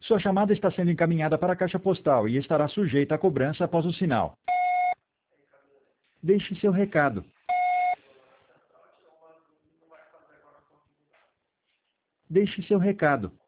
Sua chamada está sendo encaminhada para a caixa postal e estará sujeita à cobrança após o sinal. Deixe seu recado. Deixe seu recado.